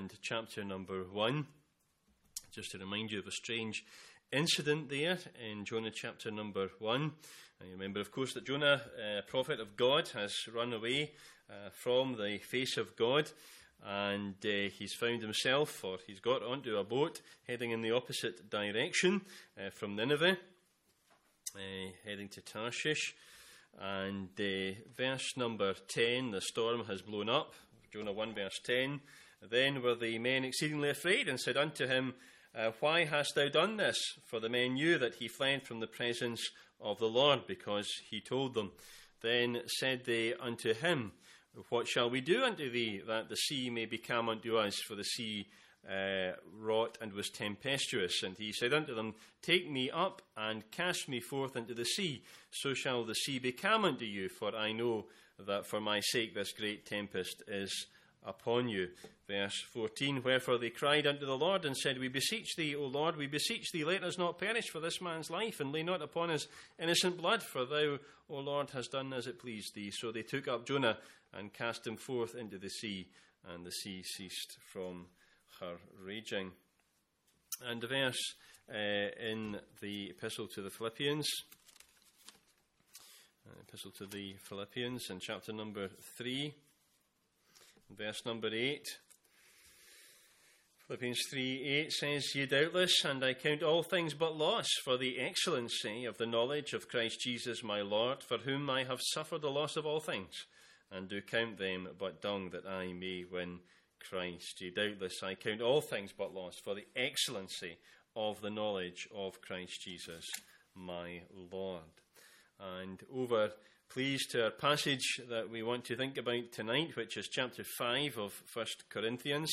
and chapter number 1. Just to remind you of a strange incident there in Jonah chapter number 1. And you remember, of course, that Jonah, prophet of God, has run away from the face of God, and he's found himself, or he's got onto a boat heading in the opposite direction from Nineveh, heading to Tarshish. And verse number 10, the storm has blown up. Jonah 1 verse 10. Then were the men exceedingly afraid, and said unto him, Why hast thou done this? For the men knew that he fled from the presence of the Lord, because he told them. Then said they unto him, What shall we do unto thee, that the sea may be calm unto us? For the sea wrought and was tempestuous. And he said unto them, Take me up and cast me forth into the sea, so shall the sea be calm unto you, for I know that for my sake this great tempest is upon you. Verse 14, Wherefore they cried unto the Lord, and said, We beseech thee, O Lord, we beseech thee, let us not perish for this man's life, and lay not upon us innocent blood, for thou, O Lord, hast done as it pleased thee. So they took up Jonah, and cast him forth into the sea, and the sea ceased from her raging. And the verse in the Epistle to the Philippians, in chapter number 3, verse number 8. Philippians 3:8 says, Yea, doubtless, and I count all things but loss for the excellency of the knowledge of Christ Jesus my Lord, for whom I have suffered the loss of all things, and do count them but dung, that I may win Christ. Yea, doubtless, I count all things but loss for the excellency of the knowledge of Christ Jesus my Lord. And over, please, to our passage that we want to think about tonight, which is chapter 5 of 1 Corinthians.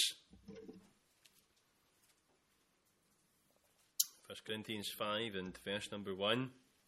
1 Corinthians 5 and verse number 1,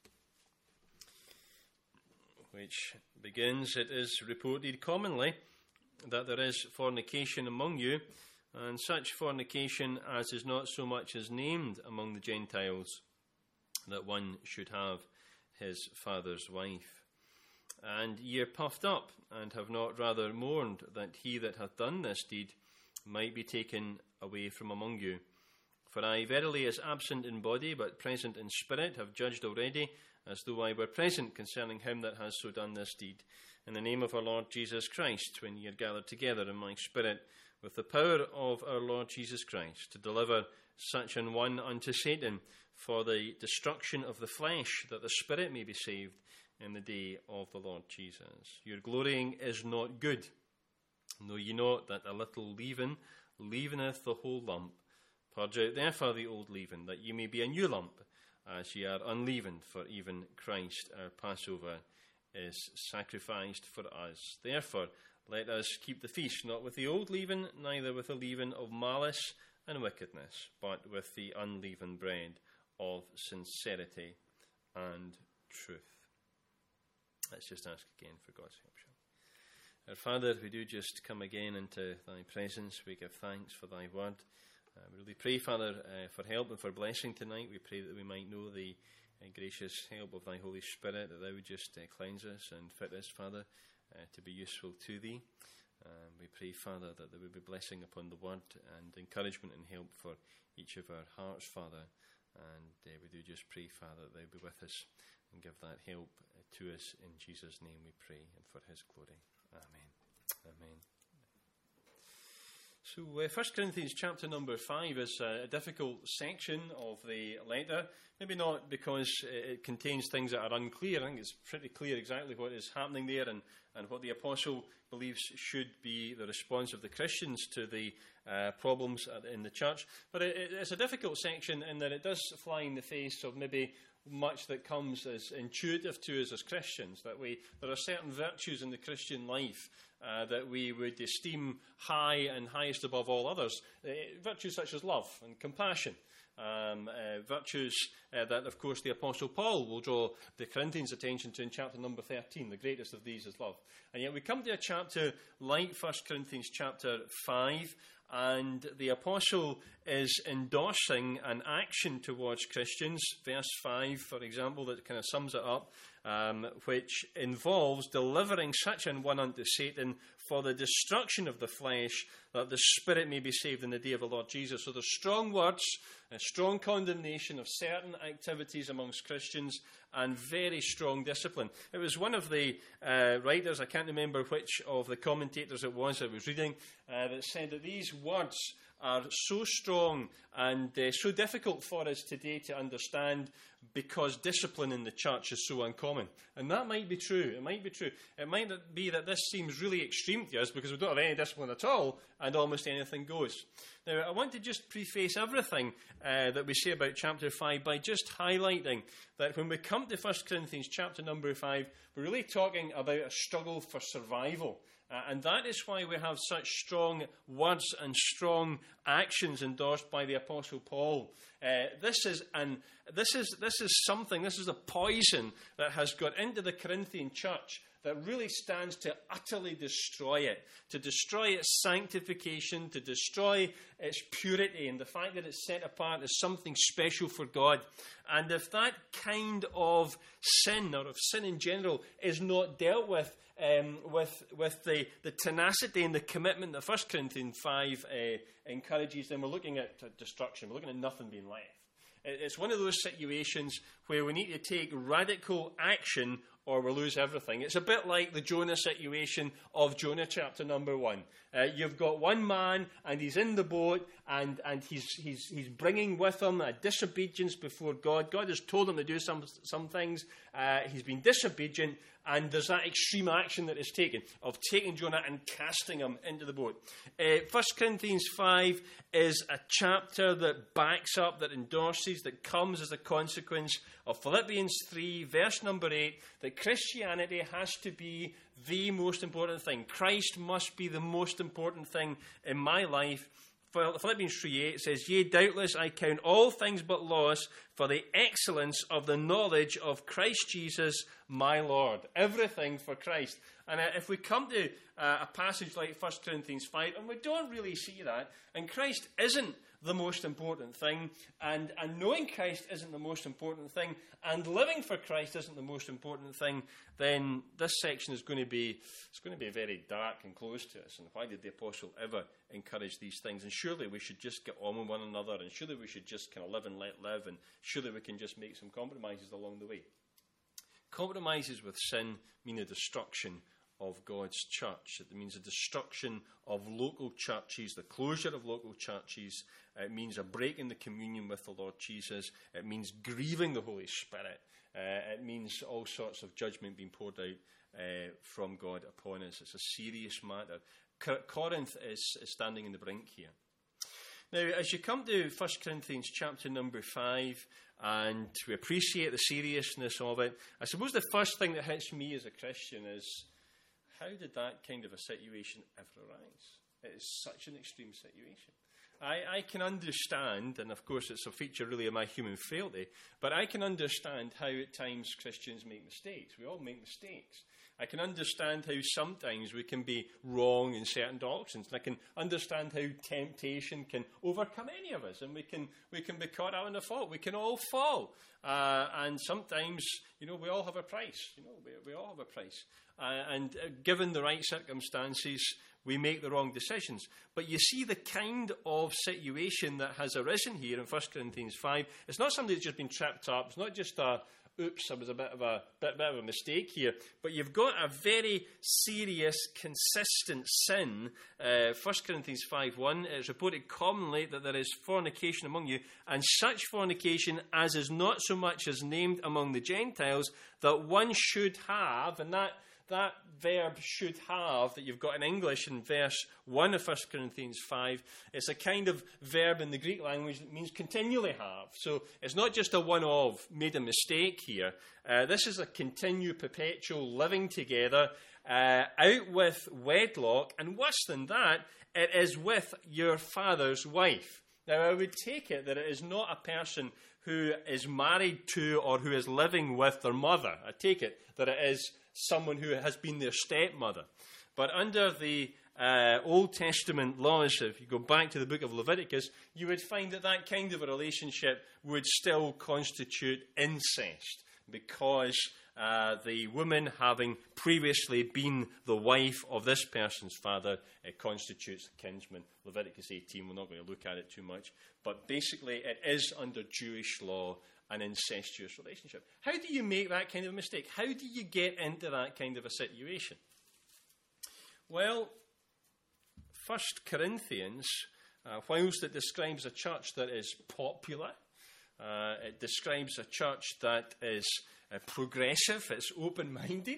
which begins, It is reported commonly that there is fornication among you, and such fornication as is not so much as named among the Gentiles, that one should have his father's wife. And ye are puffed up, and have not rather mourned that he that hath done this deed might be taken away from among you. For I verily, as absent in body, but present in spirit, have judged already, as though I were present, concerning him that has so done this deed. In the name of our Lord Jesus Christ, when ye are gathered together in my spirit, with the power of our Lord Jesus Christ, to deliver such an one unto Satan, for the destruction of the flesh, that the spirit may be saved in the day of the Lord Jesus. Your glorying is not good. Know ye not that a little leaven leaveneth the whole lump? Purge out therefore the old leaven, that ye may be a new lump, as ye are unleavened. For even Christ our Passover is sacrificed for us. Therefore let us keep the feast, not with the old leaven, neither with the leaven of malice and wickedness, but with the unleavened bread of sincerity and truth. Let's just ask again for God's help, shall we? Our Father, we do just come again into thy presence. We give thanks for thy word. We really pray, Father, for help and for blessing tonight. We pray that we might know the gracious help of thy Holy Spirit, that thou would just cleanse us and fit us, Father, to be useful to thee. We pray, Father, that there would be blessing upon the word and encouragement and help for each of our hearts, Father. And we do just pray, Father, that thou be with us and give that help to us. In Jesus' name we pray, and for his glory. Amen. Amen. So 1 Corinthians chapter number 5 is a difficult section of the letter. Maybe not because it contains things that are unclear. I think it's pretty clear exactly what is happening there and what the apostle believes should be the response of the Christians to the problems in the church. But it's a difficult section in that it does fly in the face of maybe much that comes as intuitive to us as Christians, that there are certain virtues in the Christian life that we would esteem high and highest above all others. Virtues such as love and compassion. Virtues that, of course, the Apostle Paul will draw the Corinthians' attention to in chapter number 13. The greatest of these is love. And yet we come to a chapter like 1 Corinthians chapter 5, and the Apostle is endorsing an action towards Christians. Verse 5, for example, that kind of sums it up, which involves delivering such an one unto Satan for the destruction of the flesh, that the spirit may be saved in the day of the Lord Jesus. So there's strong words, a strong condemnation of certain activities amongst Christians, and very strong discipline. It was one of the writers, I can't remember which of the commentators it was I was reading, that said that these words are so strong and so difficult for us today to understand because discipline in the church is so uncommon. And that might be true. It might be true. It might be that this seems really extreme to us because we don't have any discipline at all and almost anything goes. Now, I want to just preface everything that we say about chapter 5 by just highlighting that when we come to 1 Corinthians chapter number 5, we're really talking about a struggle for survival. And that is why we have such strong words and strong actions endorsed by the Apostle Paul. This is something, this is a poison that has got into the Corinthian church that really stands to utterly destroy it, to destroy its sanctification, to destroy its purity, and the fact that it's set apart as something special for God. And if that kind of sin, or if sin in general, is not dealt with the tenacity and the commitment that 1 Corinthians 5 encourages, then we're looking at destruction. We're looking at nothing being left. It's one of those situations where we need to take radical action or we'll lose everything. It's a bit like the Jonah situation of Jonah chapter number 1. You've got one man and he's in the boat and he's bringing with him a disobedience before God. God has told him to do some things. He's been disobedient, and there's that extreme action that is taken of taking Jonah and casting him into the boat. 1 Corinthians 5 is a chapter that backs up, that endorses, that comes as a consequence of Philippians 3, verse number 8, that Christianity has to be the most important thing. Christ must be the most important thing in my life. Philippians 3:8 says, "Yea, doubtless I count all things but loss for the excellence of the knowledge of Christ Jesus, my Lord." Everything for Christ. And if we come to a passage like 1 Corinthians 5, and we don't really see that, and Christ isn't the most important thing, and knowing Christ isn't the most important thing, and living for Christ isn't the most important thing, then this section is going to be very dark and close to us. And why did the apostle ever encourage these things? And surely we should just get on with one another, and surely we should just kind of live and let live, and surely we can just make some compromises along the way. Compromises with sin mean the destruction of God's church. It means the destruction of local churches, the closure of local churches. It means a break in the communion with the Lord Jesus. It means grieving the Holy Spirit. It means all sorts of judgment being poured out from God upon us. It's a serious matter. Corinth is standing in the brink here. Now, as you come to 1 Corinthians chapter number 5, and we appreciate the seriousness of it, I suppose the first thing that hits me as a Christian is, how did that kind of a situation ever arise? It is such an extreme situation. I can understand, and of course it's a feature really of my human frailty, but I can understand how at times Christians make mistakes. We all make mistakes. I can understand how sometimes we can be wrong in certain doctrines. And I can understand how temptation can overcome any of us, and we can be caught out in a fault. We can all fall, and sometimes, we all have a price. We all have a price, and given the right circumstances, we make the wrong decisions. But you see the kind of situation that has arisen here in 1 Corinthians 5. It's not something that's just been tripped up. It's not just oops, there was a bit of a mistake here. But you've got a very serious, consistent sin. 1 Corinthians 5:1, it's reported commonly that there is fornication among you, and such fornication as is not so much as named among the Gentiles, that one should have, and that verb should have that you've got in English in verse 1 of 1 Corinthians 5, it's a kind of verb in the Greek language that means continually have. So it's not just a one-off, made a mistake here. This is a continued, perpetual living together, out with wedlock, and worse than that, it is with your father's wife. Now, I would take it that it is not a person who is married to or who is living with their mother. I take it that it is someone who has been their stepmother. But under the Old Testament laws, if you go back to the book of Leviticus, you would find that kind of a relationship would still constitute incest, because the woman having previously been the wife of this person's father constitutes kinsman. Leviticus 18, we're not going to look at it too much, but basically it is under Jewish law an incestuous relationship. How do you make that kind of mistake? How do you get into that kind of a situation? Well, 1 Corinthians, whilst it describes a church that is popular, it describes a church that is progressive, it's open-minded.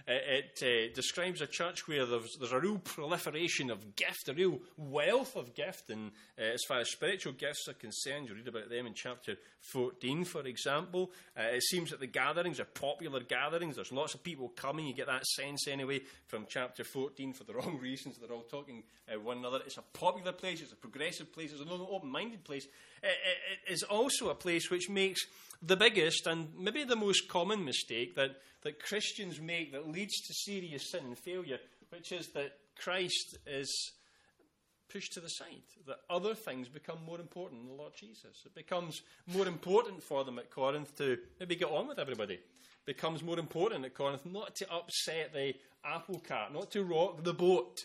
It describes a church where there's a real proliferation of gift, a real wealth of gift. And as far as spiritual gifts are concerned, you read about them in chapter 14, for example. It seems that the gatherings are popular gatherings. There's lots of people coming. You get that sense anyway from chapter 14 for the wrong reasons. They're all talking one another. It's a popular place. It's a progressive place. It's an open-minded place. It is also a place which makes the biggest and maybe the most common mistake that Christians make that leads to serious sin and failure, which is that Christ is pushed to the side, that other things become more important than the Lord Jesus. It becomes more important for them at Corinth to maybe get on with everybody. It becomes more important at Corinth not to upset the apple cart, not to rock the boat.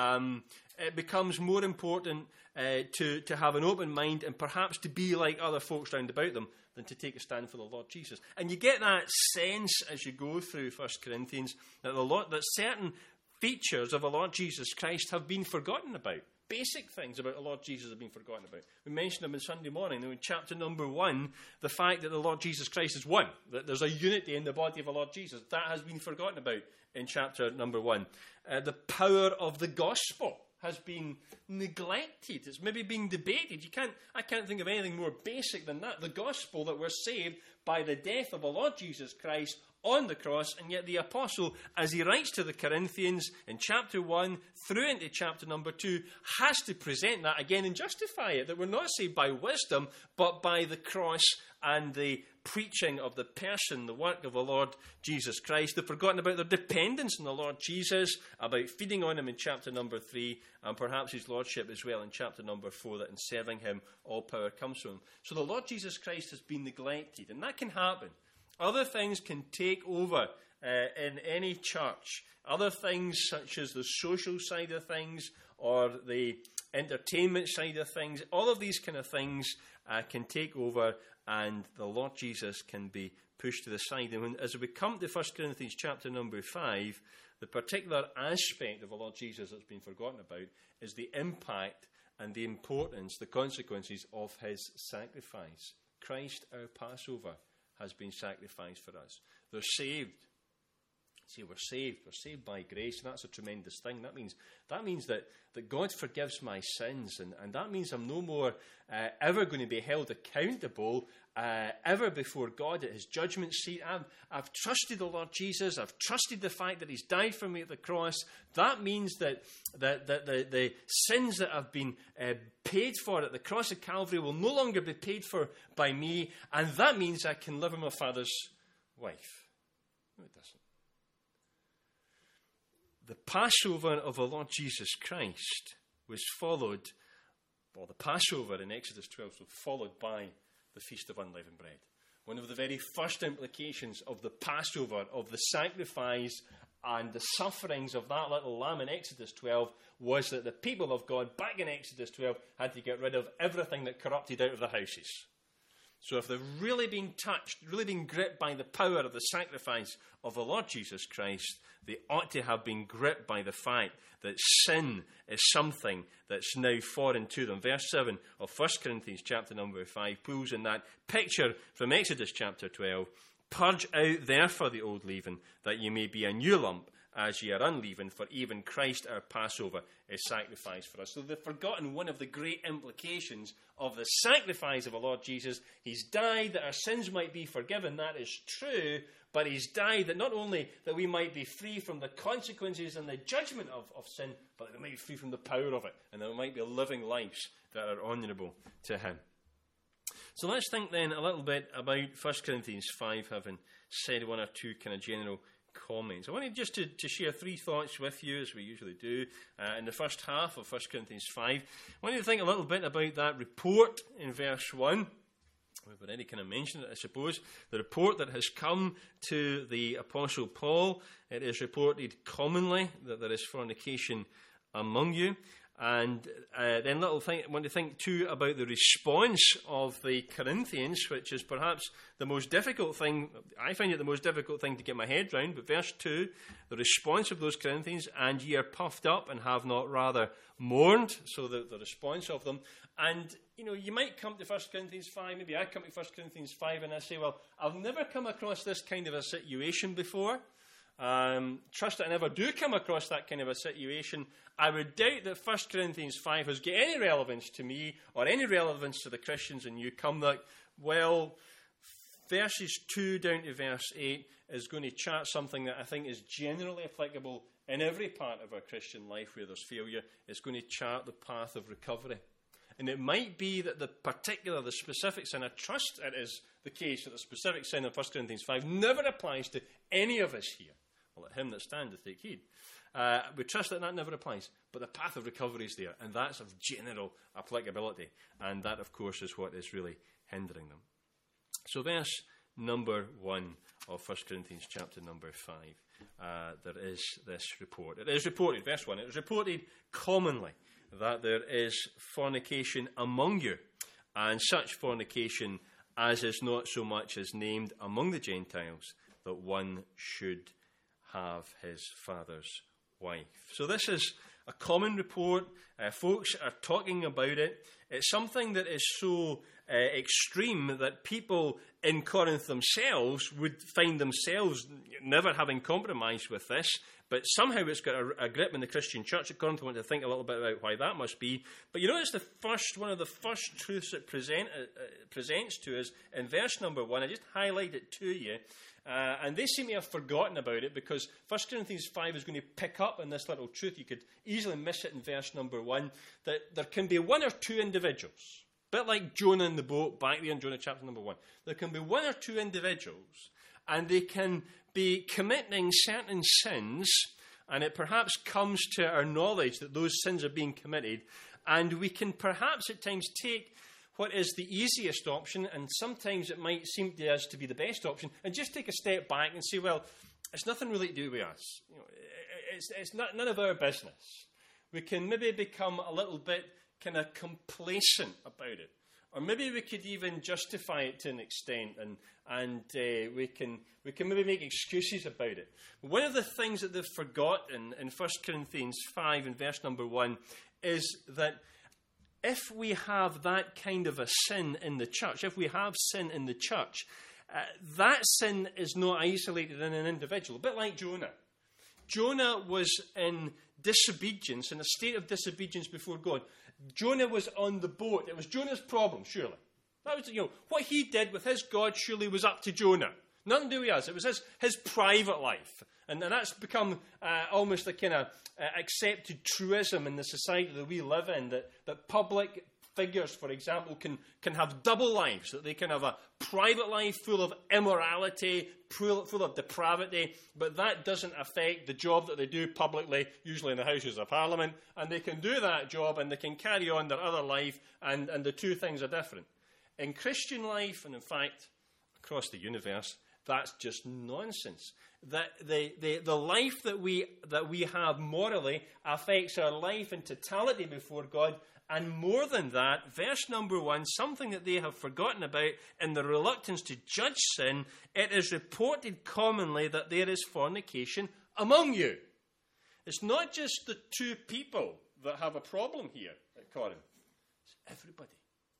It becomes more important to have an open mind and perhaps to be like other folks round about them than to take a stand for the Lord Jesus. And you get that sense as you go through 1 Corinthians that certain features of the Lord Jesus Christ have been forgotten about. Basic things about the Lord Jesus have been forgotten about. We mentioned them on Sunday morning. In chapter number 1, the fact that the Lord Jesus Christ is one, that there's a unity in the body of the Lord Jesus, that has been forgotten about in chapter number 1. The power of the gospel has been neglected. It's maybe being debated. I can't think of anything more basic than that. The gospel, that we're saved by the death of the Lord Jesus Christ on the cross, and yet the apostle, as he writes to the Corinthians in chapter 1 through into chapter number 2, has to present that again and justify it, that we're not saved by wisdom, but by the cross and the preaching of the person, the work of the Lord Jesus Christ. They've forgotten about their dependence on the Lord Jesus, about feeding on him in chapter number 3, and perhaps his lordship as well in chapter number 4, that in serving him all power comes from him. So the Lord Jesus Christ has been neglected, and that can happen. Other things can take over in any church. Other things such as the social side of things or the entertainment side of things, all of these kind of things can take over, and the Lord Jesus can be pushed to the side. And as we come to 1 Corinthians chapter number 5, the particular aspect of the Lord Jesus that's been forgotten about is the impact and the importance, the consequences of his sacrifice. Christ, our Passover, has been sacrificed for us. They're saved. See, we're saved. We're saved by grace, and that's a tremendous thing. That means that God forgives my sins, and that means I'm no more ever going to be held accountable ever before God at his judgment seat. I've trusted the Lord Jesus. I've trusted the fact that he's died for me at the cross. That means that the sins that have been paid for at the cross of Calvary will no longer be paid for by me, and that means I can live in my Father's wife. No, it doesn't. The Passover of the Lord Jesus Christ was followed, or the Passover in Exodus 12 was followed by the Feast of Unleavened Bread. One of the very first implications of the Passover, of the sacrifice and the sufferings of that little lamb in Exodus 12, was that the people of God back in Exodus 12 had to get rid of everything that corrupted out of their houses. So if they've really been touched, really been gripped by the power of the sacrifice of the Lord Jesus Christ, they ought to have been gripped by the fact that sin is something that's now foreign to them. Verse 7 of 1 Corinthians chapter number 5 pulls in that picture from Exodus chapter 12. Purge out therefore the old leaven, that ye may be a new lump, as ye are unleavened, for even Christ our Passover is sacrificed for us. So they've forgotten one of the great implications of the sacrifice of the Lord Jesus. He's died that our sins might be forgiven. That is true. But he's died that not only that we might be free from the consequences and the judgment of sin, but that we might be free from the power of it, and that we might be living lives that are honourable to him. So let's think then a little bit about 1 Corinthians 5, having said one or two kind of general comments. I wanted just to share three thoughts with you, as we usually do, in the first half of 1 Corinthians 5. I wanted to think a little bit about that report in verse 1, We've already kind of mentioned it, I suppose. The report that has come to the Apostle Paul, it is reported commonly that there is fornication among you. And then I want to think too about the response of the Corinthians, which is perhaps the most difficult thing. I find it the most difficult thing to get my head round. But verse 2, the response of those Corinthians, and ye are puffed up and have not rather mourned. So the response of them. And, you might come to 1 Corinthians 5, maybe I come to 1 Corinthians 5 and I say, well, I've never come across this kind of a situation before. Trust that I never do come across that kind of a situation. I would doubt that 1 Corinthians 5 has got any relevance to me or any relevance to the Christians in New Cumnock. Well, verses 2 down to verse 8 is going to chart something that I think is generally applicable in every part of our Christian life where there's failure. It's going to chart the path of recovery. And it might be that the specific sin, I trust it is the case that the specific sin of 1 Corinthians 5 never applies to any of us here. Well, let him that standeth take heed. We trust that never applies. But the path of recovery is there, and that's of general applicability. And that, of course, is what is really hindering them. So verse number 1 of 1 Corinthians chapter number 5, there is this report. It is reported, verse 1, it is reported commonly that there is fornication among you, and such fornication as is not so much as named among the Gentiles, that one should have his father's wife. So this is a common report. Folks are talking about it. It's something that is so extreme that people in Corinth themselves would find themselves never having compromised with this. But somehow it's got a grip in the Christian church at Corinth. I want to think a little bit about why that must be. But notice one of the first truths it presents to us in verse number 1. I just highlight it to you. And they seem to have forgotten about it because 1 Corinthians 5 is going to pick up on this little truth. You could easily miss it in verse number 1, that there can be one or two individuals, a bit like Jonah in the boat back there in Jonah chapter number 1. There can be one or two individuals, and they can be committing certain sins, and it perhaps comes to our knowledge that those sins are being committed, and we can perhaps at times take what is the easiest option, and sometimes it might seem to us to be the best option, and just take a step back and say, well, it's nothing really to do with us. It's none of our business. We can maybe become a little bit kind of complacent about it. Or maybe we could even justify it to an extent, and we can maybe make excuses about it. One of the things that they've forgotten in 1 Corinthians 5 and verse number 1 is that if we have that kind of a sin in the church, if we have sin in the church, that sin is not isolated in an individual. A bit like Jonah. Jonah was in disobedience, in a state of disobedience before God. Jonah was on the boat. It was Jonah's problem, surely. That was, what he did with his God surely was up to Jonah. Nothing to do with us. It was his private life. And that's become almost a kind of accepted truism in the society that we live in, that public figures, for example, can have double lives, that they can have a private life full of immorality, full of depravity, but that doesn't affect the job that they do publicly, usually in the Houses of Parliament, and they can do that job and they can carry on their other life, and the two things are different. In Christian life, and in fact, across the universe, that's just nonsense. That the life that we have morally affects our life in totality before God. And more than that, verse number 1, something that they have forgotten about in their reluctance to judge sin, it is reported commonly that there is fornication among you. It's not just the two people that have a problem here at Corinth. It's everybody.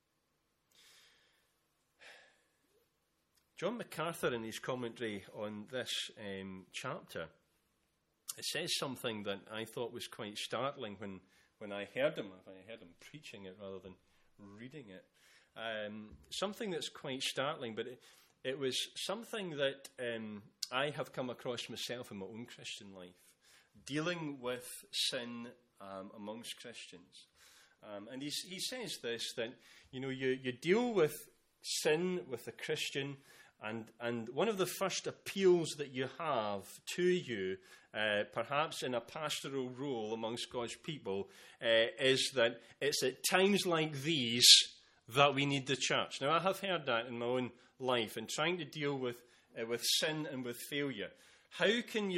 John MacArthur, in his commentary on this chapter, it says something that I thought was quite startling when I heard him preaching it rather than reading it. Something that's quite startling, but it was something that I have come across myself in my own Christian life, dealing with sin amongst Christians. And he says this, that you deal with sin with a Christian, and one of the first appeals that you have to you, perhaps in a pastoral role amongst God's people, is that it's at times like these that we need the church. Now, I have heard that in my own life in trying to deal with sin and with failure. How can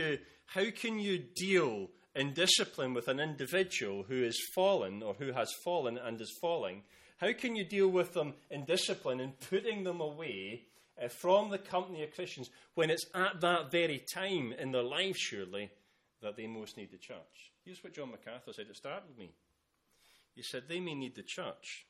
you deal in discipline with an individual who is fallen or who has fallen and is falling? How can you deal with them in discipline and putting them away from the company of Christians when it's at that very time in their life, surely, that they most need the church? Here's what John MacArthur said. It startled me. He said, they may need the church.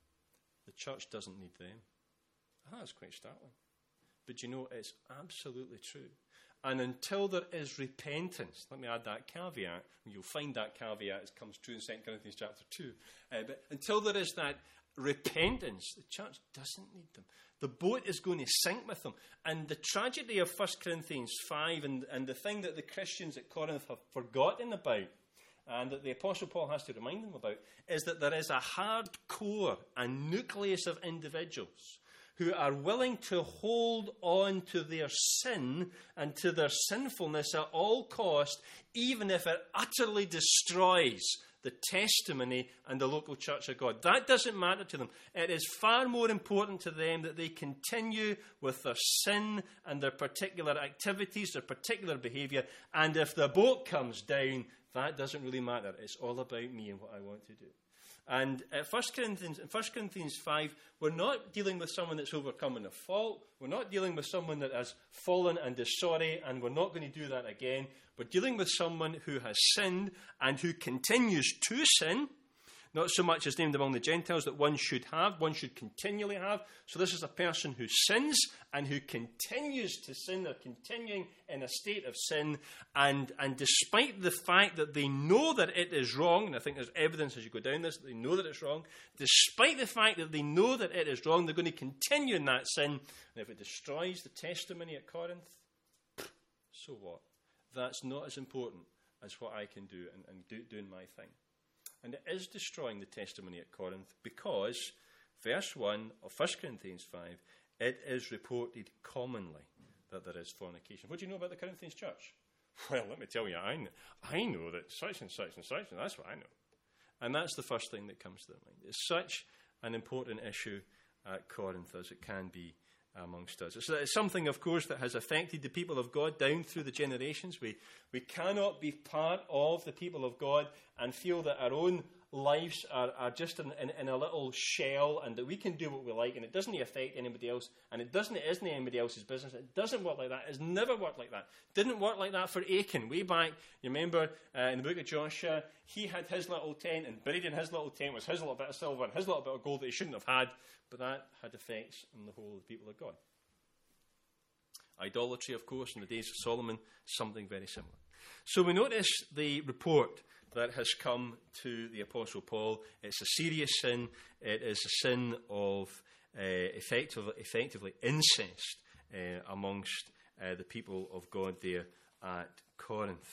The church doesn't need them. That's quite startling. But you know, it's absolutely true. And until there is repentance, let me add that caveat. You'll find that caveat as comes true in 2 Corinthians chapter 2. But until there is that repentance, the church doesn't need them. The boat is going to sink with them. And the tragedy of 1 Corinthians 5 and the thing that the Christians at Corinth have forgotten about, and that the Apostle Paul has to remind them about, is that there is a hard core, a nucleus of individuals who are willing to hold on to their sin and to their sinfulness at all cost, even if it utterly destroys the testimony and the local church of God. That doesn't matter to them. It is far more important to them that they continue with their sin and their particular activities, their particular behaviour, and if the boat comes down, that doesn't really matter. It's all about me and what I want to do. And in 1 Corinthians 5, we're not dealing with someone that's overcoming a fault. We're not dealing with someone that has fallen and is sorry, and we're not going to do that again. We're dealing with someone who has sinned and who continues to sin. Not so much as named among the Gentiles that one should continually have. So this is a person who sins and who continues to sin. They're continuing in a state of sin. And despite the fact that they know that it is wrong, and I think there's evidence as you go down this, that they know that it's wrong. Despite the fact that they know that it is wrong, they're going to continue in that sin. And if it destroys the testimony at Corinth, so what? That's not as important as what I can do and doing my thing. And it is destroying the testimony at Corinth because, verse 1 of 1 Corinthians 5, it is reported commonly that there is fornication. What do you know about the Corinthians church? Well, let me tell you, I know that such and such and such, and that's what I know. And that's the first thing that comes to mind. It's such an important issue at Corinth as it can be amongst us. It's something, of course, that has affected the people of God down through the generations. We cannot be part of the people of God and feel that our own lives are just in a little shell and that we can do what we like and it doesn't affect anybody else and it isn't anybody else's business. It doesn't work like that. It's never worked like that. Didn't work like that for Achan. Way back, you remember in the book of Joshua, he had his little tent and buried in his little tent was his little bit of silver and his little bit of gold that he shouldn't have had, but that had effects on the whole of the people of God. Idolatry, of course, in the days of Solomon, something very similar. So we notice the report that has come to the Apostle Paul. It's a serious sin. It is a sin of effectively incest amongst the people of God there at Corinth.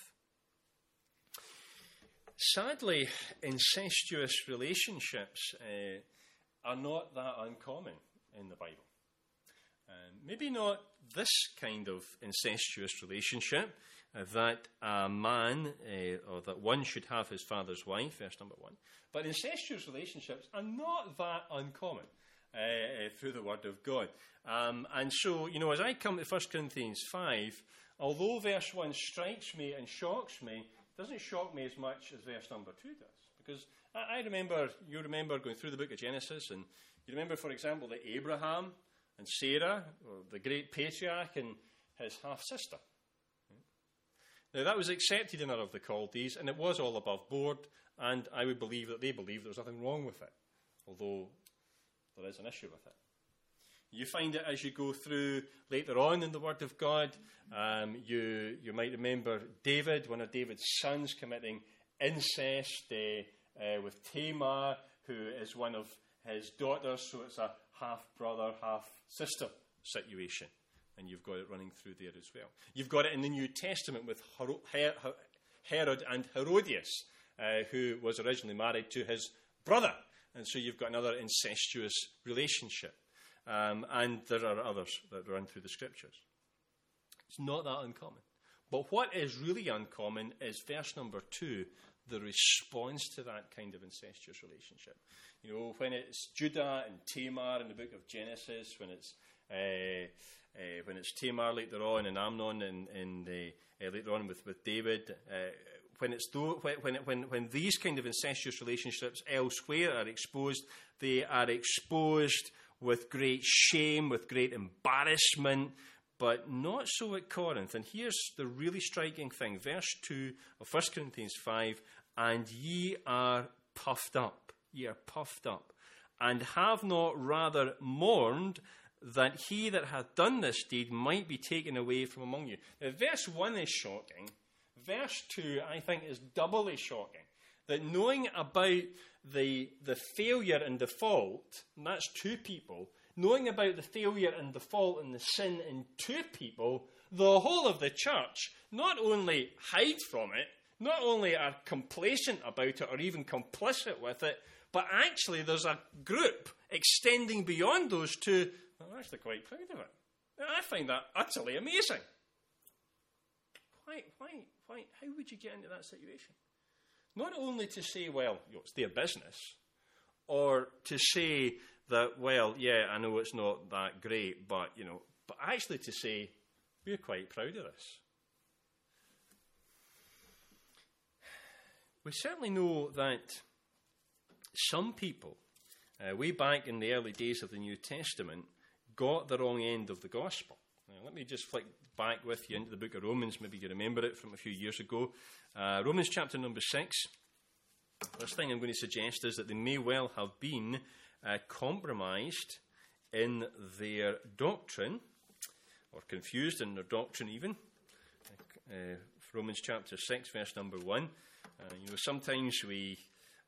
Sadly, incestuous relationships are not that uncommon in the Bible. Maybe not this kind of incestuous relationship, that a man or that one should have his father's wife, verse number 1. But incestuous relationships are not that uncommon through the Word of God. And so, you know, as I come to 1 Corinthians 5, although verse 1 strikes me and shocks me, it doesn't shock me as much as verse number 2 does. Because you remember going through the book of Genesis, and you remember, for example, that Abraham and Sarah, or the great patriarch, and his half-sister. Now, that was accepted in Ur of the Chaldees, and it was all above board, and I would believe that they believed there was nothing wrong with it, although there is an issue with it. You find it as you go through later on in the Word of God. You might remember David, one of David's sons, committing incest with Tamar, who is one of his daughters, so it's a half-brother, half-sister situation. And you've got it running through there as well. You've got it in the New Testament with Herod and Herodias, who was originally married to his brother. And so you've got another incestuous relationship. And there are others that run through the Scriptures. It's not that uncommon. But what is really uncommon is verse number 2, the response to that kind of incestuous relationship. You know, when it's Judah and Tamar in the book of Genesis, when it's Tamar later on and Amnon and later on with David, when these kind of incestuous relationships elsewhere are exposed, they are exposed with great shame, with great embarrassment, but not so at Corinth. And here's the really striking thing, verse 2 of 1 Corinthians 5, and ye are puffed up, and have not rather mourned, that he that hath done this deed might be taken away from among you. Now, verse 1 is shocking. Verse 2, I think, is doubly shocking. That knowing about the failure and the fault, and that's two people, knowing about the failure and the fault and the sin in two people, the whole of the church not only hide from it, not only are complacent about it or even complicit with it, but actually there's a group extending beyond those two. I'm actually quite proud of it. I find that utterly amazing. Why? How would you get into that situation? Not only to say, well, it's their business, or to say that, well, yeah, I know it's not that great, but actually to say, we're quite proud of this. We certainly know that some people, way back in the early days of the New Testament, got the wrong end of the gospel. Now, let me just flick back with you into the book of Romans. Maybe you remember it from a few years ago. Romans chapter number 6. First thing I'm going to suggest is that they may well have been compromised in their doctrine, or confused in their doctrine even. Romans chapter 6, verse number 1. Sometimes we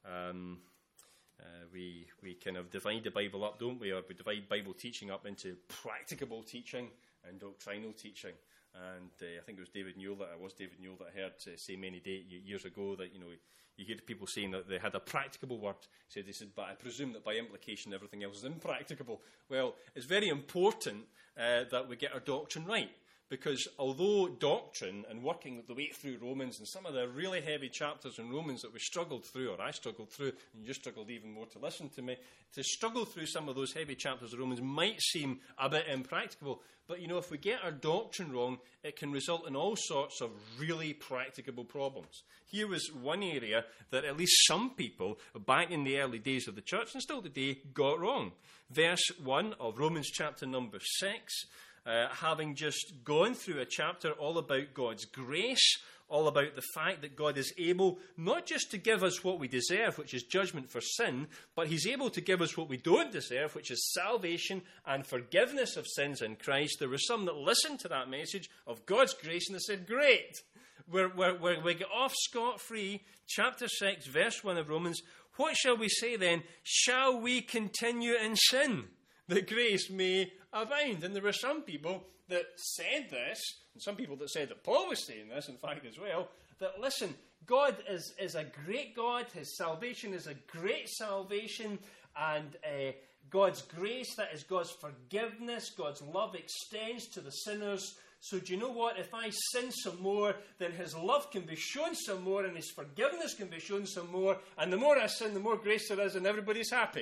kind of divide the Bible up, don't we? Or we divide Bible teaching up into practicable teaching and doctrinal teaching. And I think it was David Newell that I heard say many years ago that, you hear people saying that they had a practicable word. They said, but I presume that by implication everything else is impracticable. Well, it's very important that we get our doctrine right. Because although doctrine and working the way through Romans and some of the really heavy chapters in Romans that we struggled through, or I struggled through, and you struggled even more to listen to me, to struggle through some of those heavy chapters of Romans might seem a bit impracticable. But, if we get our doctrine wrong, it can result in all sorts of really practicable problems. Here was one area that at least some people back in the early days of the church, and still today, got wrong. Verse 1 of Romans chapter number 6, having just gone through a chapter all about God's grace, all about the fact that God is able not just to give us what we deserve, which is judgment for sin, but he's able to give us what we don't deserve, which is salvation and forgiveness of sins in Christ. There were some that listened to that message of God's grace and they said, great, we get off scot-free. Chapter 6, verse 1 of Romans, what shall we say then? Shall we continue in sin, that grace may abound? And there were some people that said this, and some people that said that Paul was saying this, in fact, as well, that, listen, God is a great God, his salvation is a great salvation, and God's grace, that is God's forgiveness, God's love extends to the sinners. So do you know what? If I sin some more, then his love can be shown some more, and his forgiveness can be shown some more, and the more I sin, the more grace there is, and everybody's happy.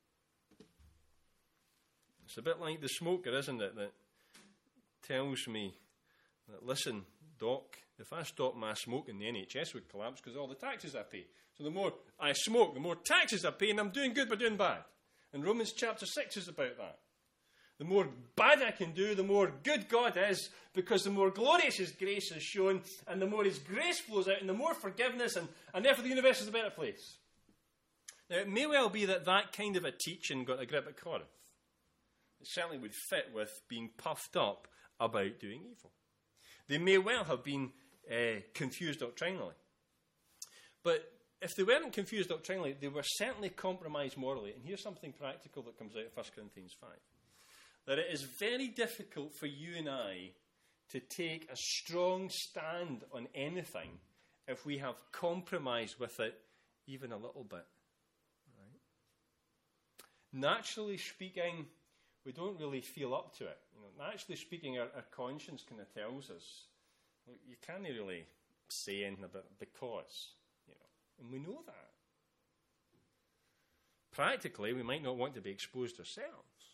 It's a bit like the smoker, isn't it, that tells me that, listen, Doc, if I stopped my smoking, the NHS would collapse because all the taxes I pay. So the more I smoke, the more taxes I pay, and I'm doing good by doing bad. And Romans chapter 6 is about that. The more bad I can do, the more good God is, because the more glorious his grace is shown, and the more his grace flows out, and the more forgiveness, and therefore the universe is a better place. Now, it may well be that kind of a teaching got a grip at Corinth. It certainly would fit with being puffed up about doing evil. They may well have been confused doctrinally. But if they weren't confused doctrinally, they were certainly compromised morally. And here's something practical that comes out of 1 Corinthians 5. That it is very difficult for you and I to take a strong stand on anything if we have compromised with it even a little bit. Right? Naturally speaking, we don't really feel up to it. Naturally speaking, our conscience kind of tells us, well, you can't really say anything about it because, and we know that. practically, we might not want to be exposed ourselves.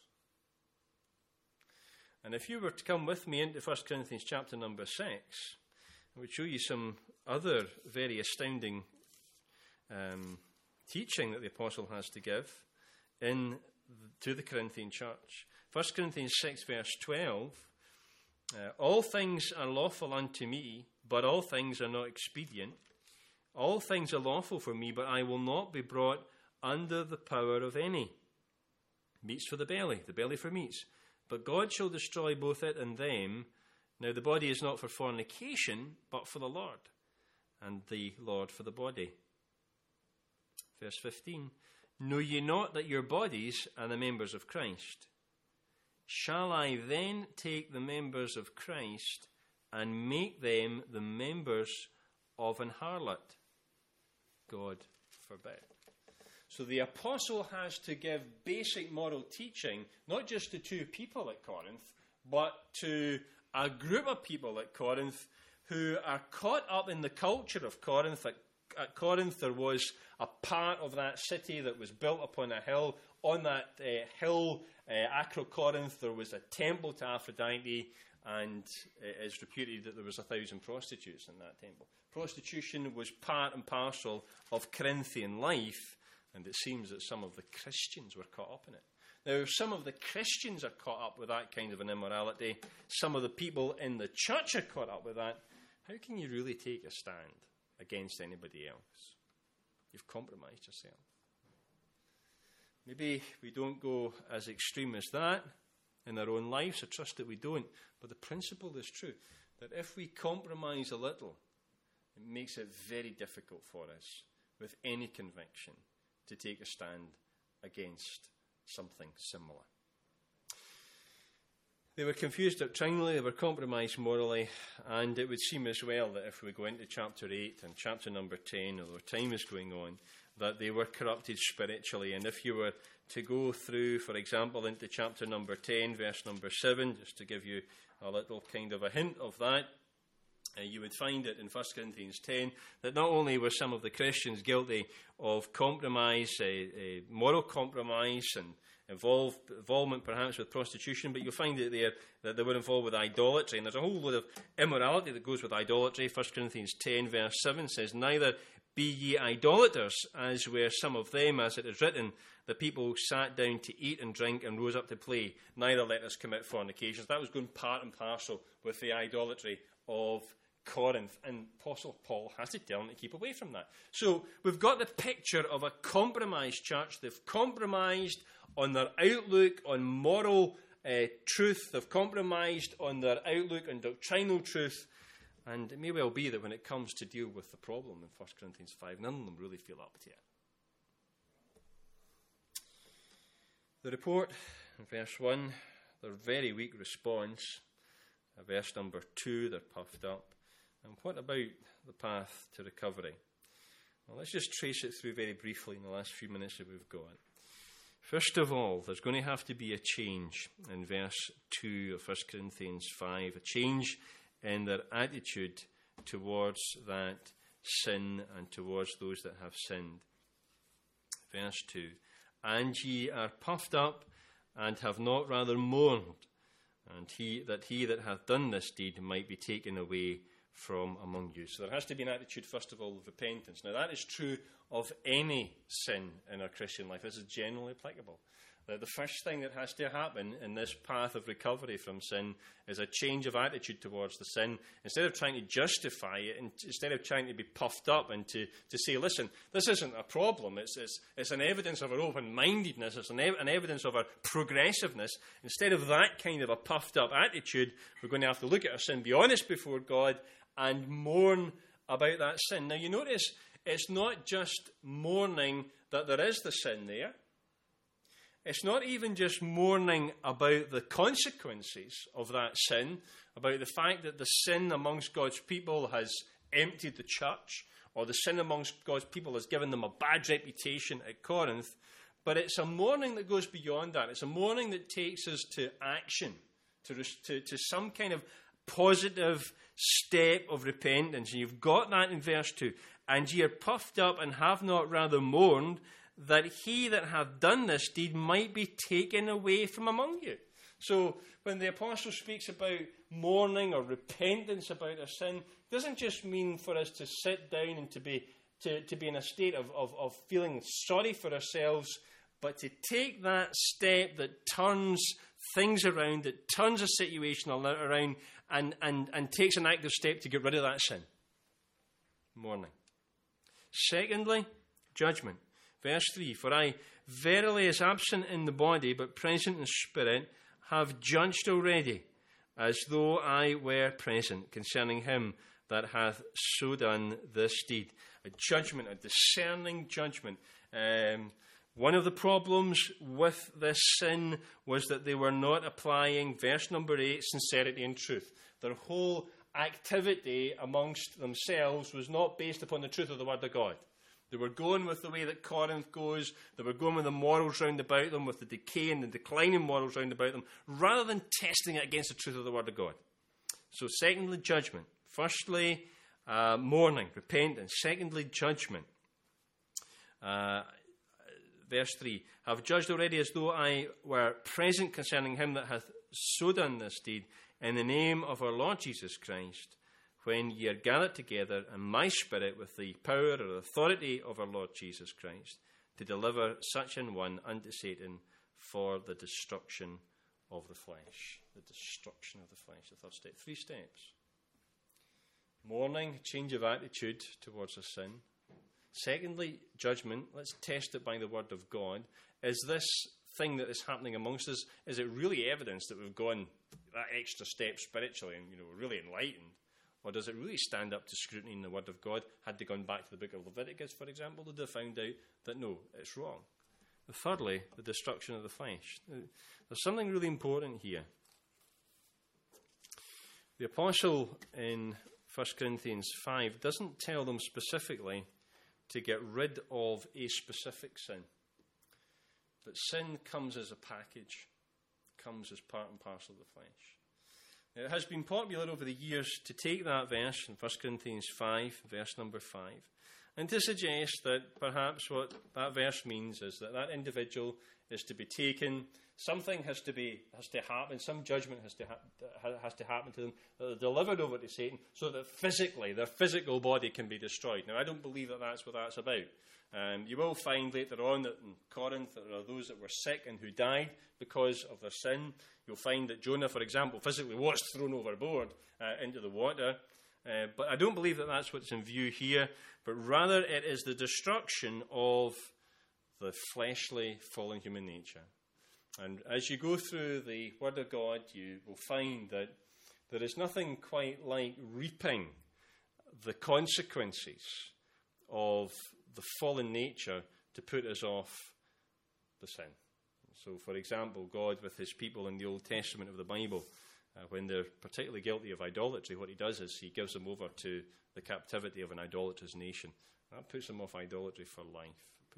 And if you were to come with me into 1 Corinthians chapter number 6, I would show you some other very astounding teaching that the apostle has to give to the Corinthian church. 1 Corinthians 6 verse 12, all things are lawful unto me, but all things are not expedient. All things are lawful for me, but I will not be brought under the power of any. Meats for the belly for meats. But God shall destroy both it and them. Now the body is not for fornication, but for the Lord, and the Lord for the body. Verse 15, know ye not that your bodies are the members of Christ? Shall I then take the members of Christ and make them the members of an harlot? God forbid. So the apostle has to give basic moral teaching, not just to two people at Corinth, but to a group of people at Corinth who are caught up in the culture of Corinth. At Corinth, there was a part of that city that was built upon a hill. On that hill, Acrocorinth, there was a temple to Aphrodite, and it is reputed that there was 1,000 prostitutes in that temple. Prostitution was part and parcel of Corinthian life, and it seems that some of the Christians were caught up in it. Now, if some of the Christians are caught up with that kind of an immorality, some of the people in the church are caught up with that, how can you really take a stand against anybody else? You've compromised yourself. Maybe we don't go as extreme as that in our own lives. I trust that we don't. But the principle is true, that if we compromise a little, it makes it very difficult for us with any conviction to take a stand against something similar. They were confused doctrinally, they were compromised morally, and it would seem as well that if we go into chapter 8 and chapter number 10, although time is going on, that they were corrupted spiritually. And if you were to go through, for example, into chapter number 10, verse number 7, just to give you a little kind of a hint of that, you would find it in 1 Corinthians 10 that not only were some of the Christians guilty of compromise, moral compromise, and involvement perhaps with prostitution, but you'll find it there that they were involved with idolatry. And there's a whole load of immorality that goes with idolatry. 1 Corinthians 10 verse 7 says, neither be ye idolaters, as were some of them, as it is written, the people sat down to eat and drink and rose up to play. Neither let us commit fornications. That was going part and parcel with the idolatry of Corinth, and Apostle Paul has to tell them to keep away from that. So we've got the picture of a compromised church. They've compromised on their outlook on moral truth. They've compromised on their outlook on doctrinal truth. And it may well be that when it comes to deal with the problem in 1 Corinthians 5, none of them really feel up to it. The report in verse 1, their very weak response. Verse number 2, they're puffed up. And what about the path to recovery? Well, let's just trace it through very briefly in the last few minutes that we've got. First of all, there's going to have to be a change in verse 2 of 1 Corinthians 5, a change in their attitude towards that sin and towards those that have sinned. Verse 2, and ye are puffed up and have not rather mourned, and he that hath done this deed might be taken away from among you. So there has to be an attitude, first of all, of repentance. Now that is true of any sin in our Christian life. This is generally applicable. The first thing that has to happen in this path of recovery from sin is a change of attitude towards the sin. Instead of trying to justify it, and instead of trying to be puffed up and to say, listen, this isn't a problem, it's an evidence of our open-mindedness, it's an evidence of our progressiveness. Instead of that kind of a puffed up attitude, we're going to have to look at our sin, be honest before God, and mourn about that sin. Now you notice, it's not just mourning that there is the sin there. It's not even just mourning about the consequences of that sin, about the fact that the sin amongst God's people has emptied the church, or the sin amongst God's people has given them a bad reputation at Corinth, but it's a mourning that goes beyond that. It's a mourning that takes us to action, to some kind of positive step of repentance. And you've got that in verse 2. And ye are puffed up and have not rather mourned, that he that hath done this deed might be taken away from among you. So when the apostle speaks about mourning or repentance about our sin, it doesn't just mean for us to sit down and to be in a state of feeling sorry for ourselves, but to take that step that turns things around, that turns a situation around, and takes an active step to get rid of that sin. Mourning. Secondly, judgment. Verse 3, for I verily is absent in the body, but present in spirit, have judged already, as though I were present, concerning him that hath so done this deed. A judgment, a discerning judgment. One of the problems with this sin was that they were not applying, verse number 8, sincerity and truth. Their whole activity amongst themselves was not based upon the truth of the Word of God. They were going with the way that Corinth goes. They were going with the morals round about them, with the decay and the declining morals round about them, rather than testing it against the truth of the Word of God. So secondly, judgment. Firstly, mourning, repentance. Secondly, judgment. Verse 3, have judged already as though I were present concerning him that hath so done this deed, in the name of our Lord Jesus Christ, when ye are gathered together in my spirit with the power or authority of our Lord Jesus Christ, to deliver such an one unto Satan for the destruction of the flesh. The destruction of the flesh, the third step. 3 steps. Mourning, change of attitude towards a sin. Secondly, judgment. Let's test it by the Word of God. Is this thing that is happening amongst us, is it really evidence that we've gone that extra step spiritually and we're really enlightened? Or does it really stand up to scrutiny in the Word of God? Had they gone back to the book of Leviticus, for example, they'd have found out that no, it's wrong. Thirdly, the destruction of the flesh. There's something really important here. The apostle in 1 Corinthians 5 doesn't tell them specifically to get rid of a specific sin. But sin comes as a package, comes as part and parcel of the flesh. It has been popular over the years to take that verse in 1 Corinthians 5, verse number 5, and to suggest that perhaps what that verse means is that that individual is to be taken, something has to happen, some judgment has to happen to them, that they're delivered over to Satan so that physically, their physical body can be destroyed. Now, I don't believe that that's what that's about. You will find later on that in Corinth there are those that were sick and who died because of their sin. You'll find that Jonah, for example, physically was thrown overboard into the water. But I don't believe that that's what's in view here, but rather it is the destruction of the fleshly, fallen human nature. And as you go through the Word of God, you will find that there is nothing quite like reaping the consequences of the fallen nature to put us off the sin. So, for example, God with his people in the Old Testament of the Bible, when they're particularly guilty of idolatry, what he does is he gives them over to the captivity of an idolatrous nation. That puts them off idolatry for life.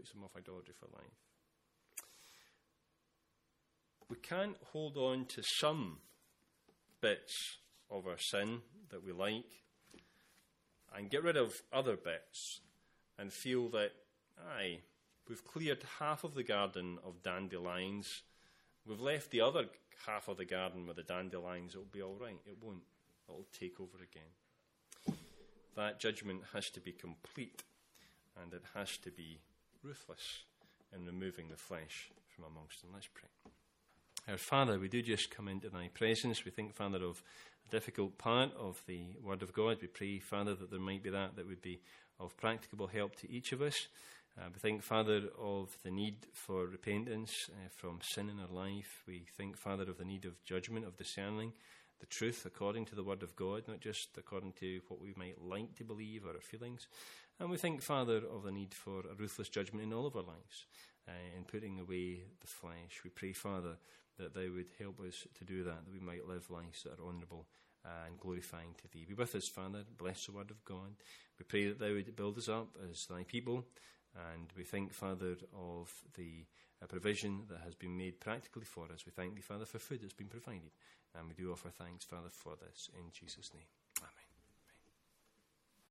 We can't hold on to some bits of our sin that we like and get rid of other bits and feel that, we've cleared half of the garden of dandelions. We've left the other half of the garden with the dandelions. It'll be all right. It won't. It'll take over again. That judgment has to be complete, and it has to be ruthless in removing the flesh from amongst them. Let's pray. Our Father, we do just come into thy presence. We think, Father, of a difficult part of the Word of God. We pray, Father, that there might be that would be of practicable help to each of us. We think, Father, of the need for repentance from sin in our life. We think, Father, of the need of judgment, of discerning the truth according to the Word of God, not just according to what we might like to believe or our feelings. And we think, Father, of the need for a ruthless judgment in all of our lives, in putting away the flesh. We pray, Father, that thou would help us to do that we might live lives that are honourable and glorifying to thee. Be with us, Father. Bless the Word of God. We pray that thou would build us up as thy people. And we thank, Father, of the provision that has been made practically for us. We thank thee, Father, for food that's been provided. And we do offer thanks, Father, for this in Jesus' name.